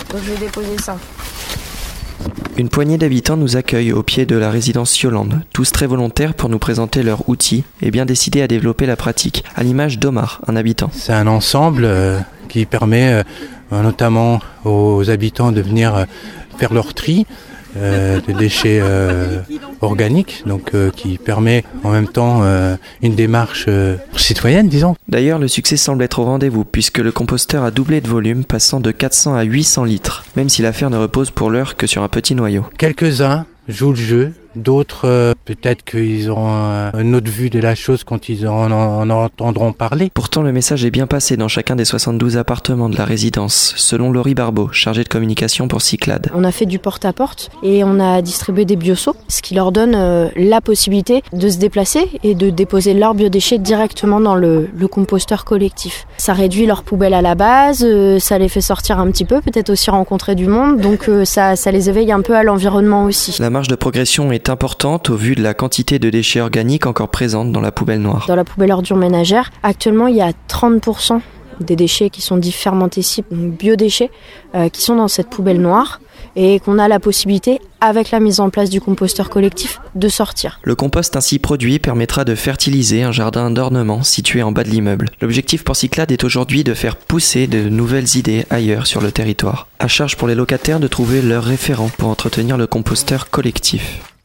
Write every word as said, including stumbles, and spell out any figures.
Donc je vais déposer ça. Une poignée d'habitants nous accueille au pied de la résidence Yolande, tous très volontaires pour nous présenter leurs outils et bien décidés à développer la pratique, à l'image d'Omar, un habitant. C'est un ensemble euh, qui permet euh, notamment aux habitants de venir euh, faire leur tri euh, de déchets euh, organiques, donc euh, qui permet en même temps euh, une démarche euh, citoyenne, disons. D'ailleurs, le succès semble être au rendez-vous puisque le composteur a doublé de volume, passant de quatre cents à huit cents litres, même si l'affaire ne repose pour l'heure que sur un petit noyau. Quelques-uns jouent le jeu, d'autres euh, peut-être qu'ils auront euh, une autre vue de la chose quand ils en, en entendront parler. Pourtant, le message est bien passé dans chacun des soixante-douze appartements de la résidence, selon Laurie Barbeau, chargée de communication pour Cyclades. On a fait du porte-à-porte et on a distribué des bioseaux, ce qui leur donne euh, la possibilité de se déplacer et de déposer leurs biodéchets directement dans le, le composteur collectif. Ça réduit leurs poubelles à la base, euh, ça les fait sortir un petit peu, peut-être aussi rencontrer du monde, donc euh, ça, ça les éveille un peu à l'environnement aussi. La marge de progression est importante au vu de la quantité de déchets organiques encore présentes dans la poubelle noire. Dans la poubelle ordure ménagère, actuellement il y a trente pour cent des déchets qui sont dits fermentescibles, donc biodéchets, euh, qui sont dans cette poubelle noire et qu'on a la possibilité, avec la mise en place du composteur collectif, de sortir. Le compost ainsi produit permettra de fertiliser un jardin d'ornement situé en bas de l'immeuble. L'objectif pour Cyclades est aujourd'hui de faire pousser de nouvelles idées ailleurs sur le territoire. À charge pour les locataires de trouver leur référent pour entretenir le composteur collectif.